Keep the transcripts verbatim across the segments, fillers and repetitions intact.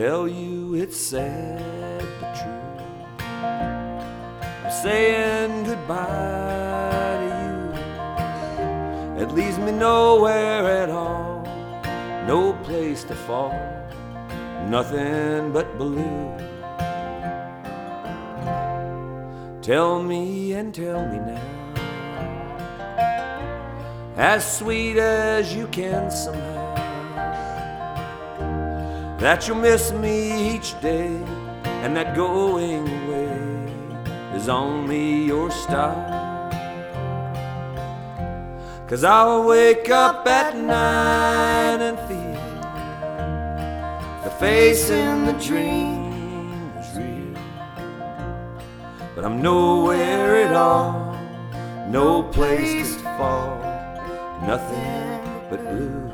tell you it's sad but true. I'm saying goodbye to you. It leaves me nowhere at all, no place to fall, nothing but blue. Tell me and tell me now, as sweet as you can somehow, that you'll miss me each day, and that going away is only your style. 'Cause I'll wake up at night and feel the face in the dream is real, but I'm nowhere at all, no place to fall, nothing but blue.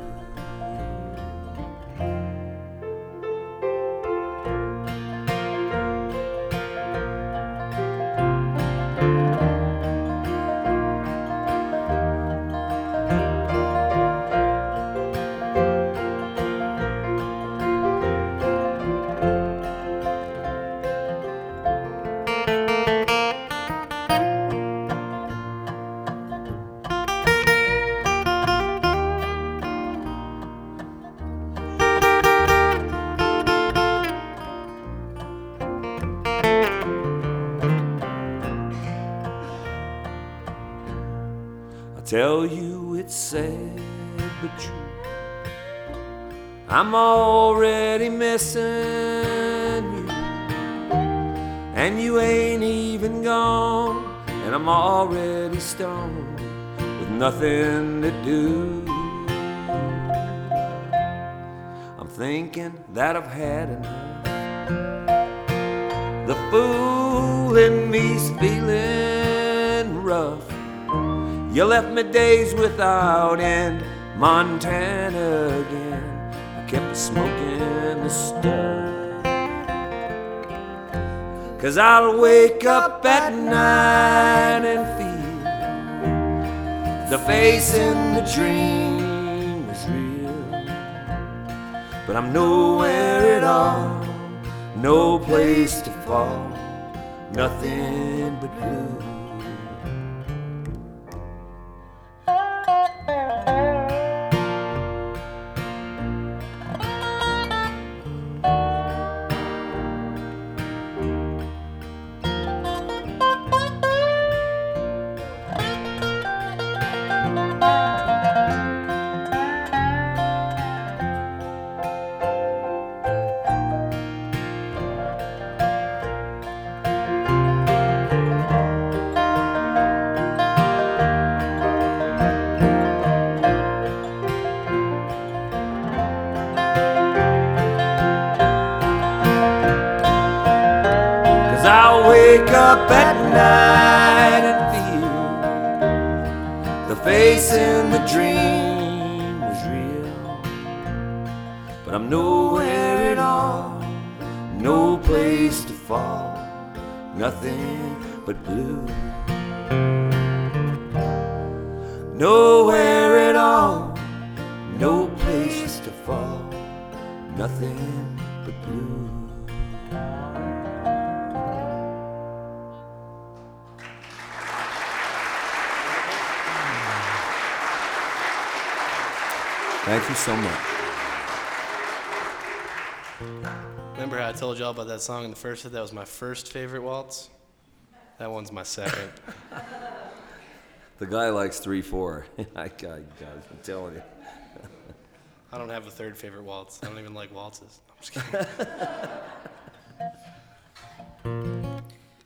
Tell you it's sad but true, I'm already missing you, and you ain't even gone, and I'm already stoned with nothing to do. I'm thinking that I've had enough, the fool in me's feeling rough. You left me days without end, Montana again. I kept smoking the stuff. 'Cause I'll wake up at night and feel the face in the dream is real, but I'm nowhere at all, no place to fall, nothing but blue. Wake up at night and feel the face in the dream was real, but I'm nowhere at all, no place to fall, nothing but blue. Nowhere at all, no place to fall, nothing but blue. Thank you so much. Remember how I told y'all about that song in the first hit? That was my first favorite waltz. That one's my second. The guy likes three four. I, I, I'm telling you. I don't have a third favorite waltz. I don't even like waltzes. I'm just kidding.